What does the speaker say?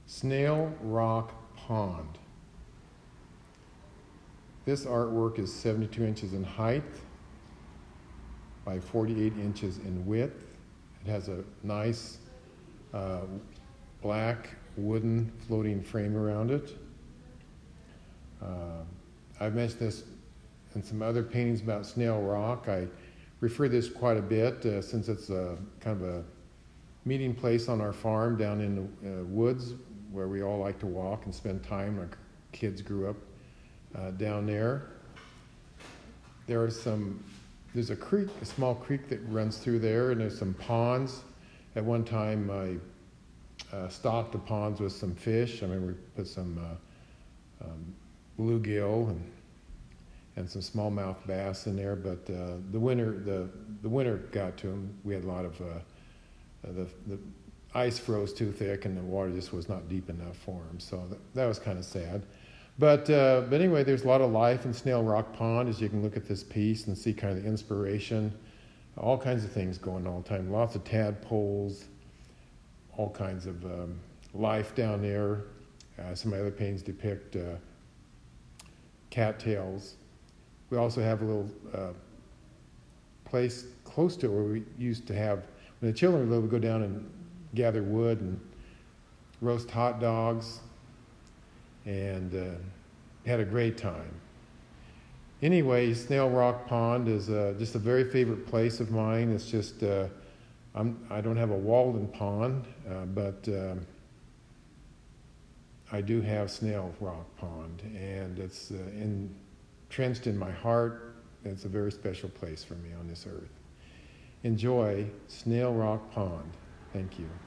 Snail Rock Pond. This artwork is 72 inches in height by 48 inches in width. It has a nice black wooden floating frame around it. I've mentioned this in some other paintings about Snail Rock. I refer to this quite a bit since it's kind of a meeting place on our farm down in the woods where we all like to walk and spend time. Our kids grew up down there. There's a creek, a small creek that runs through there, and there's some ponds. At one time, I stocked the ponds with some fish. I remember we put some bluegill and some smallmouth bass in there. But the winter got to them. We had a lot of the ice froze too thick, and the water just was not deep enough for them. So that was kind of sad. But anyway, there's a lot of life in Snail Rock Pond, as you can look at this piece and see kind of the inspiration. All kinds of things going on all the time. Lots of tadpoles, all kinds of life down there. Some of my other paintings depict cattails. We also have a little place close to it where we used to have, when the children were little, we'd go down and gather wood and roast hot dogs, and had a great time. Anyway, Snail Rock Pond is just a very favorite place of mine. It's just, I don't have a Walden pond, but I do have Snail Rock Pond, and it's entrenched in my heart. It's a very special place for me on this earth. Enjoy Snail Rock Pond. Thank you.